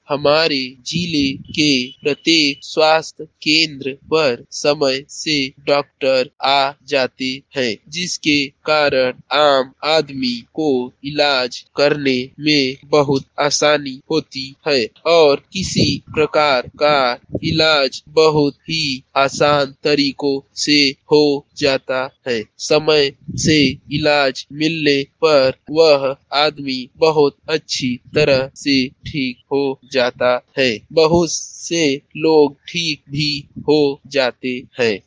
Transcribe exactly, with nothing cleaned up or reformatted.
हमारे जिले के प्रत्येक स्वास्थ्य केंद्र पर समय से डॉक्टर आ जाते हैं, जिसके कारण आम आदमी को इलाज करने में बहुत आसानी होती है और किसी प्रकार का इलाज बहुत ही आसान तरीकों से हो जाता है। समय से इलाज मिलने पर वह आदमी बहुत अच्छी तरह से ठीक हो जाता है। बहुत से लोग ठीक भी हो जाते हैं।